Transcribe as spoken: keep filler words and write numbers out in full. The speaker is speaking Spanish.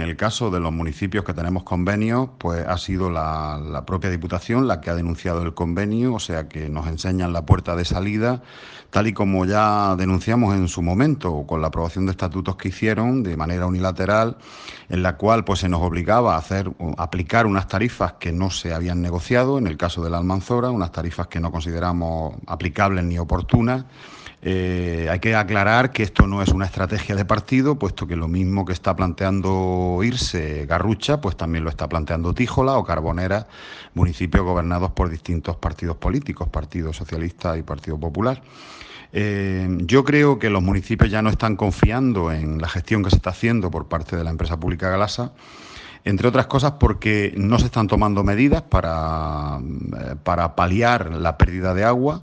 el caso de los municipios que tenemos convenios, pues ha sido la, la propia Diputación la que ha denunciado el convenio, o sea que nos enseñan la puerta de salida, tal y como ya denunciamos en su momento, con la aprobación de estatutos que hicieron de manera unilateral, en la cual pues se nos obligaba a hacer, a aplicar unas tarifas que no se habían negociado, en el caso de la Almanzora, unas tarifas que no consideramos aplicables ni oportunas. Eh, hay que aclarar que esto no es una estrategia de partido, puesto que lo mismo que está planteando Irse, Garrucha, pues también lo está planteando Tíjola o Carbonera, municipios gobernados por distintos partidos políticos, Partido Socialista y Partido Popular. Eh, yo creo que los municipios ya no están confiando en la gestión que se está haciendo por parte de la empresa pública Galasa, entre otras cosas porque no se están tomando medidas para, eh, para paliar la pérdida de agua.